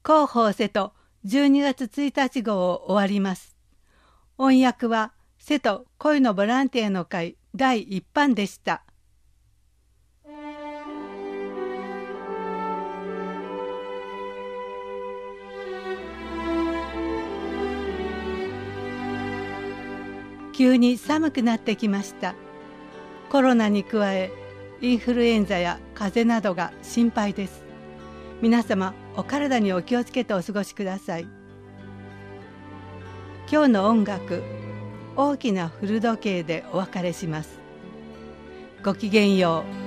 広報瀬戸12月1日号を終わります。音訳は瀬戸恋のボランティアの会第1版でした。急に寒くなってきました。コロナに加えインフルエンザや風邪などが心配です。皆様お体にお気をつけてお過ごしください。今日の音楽、大きな古時計でお別れします。ごきげんよう。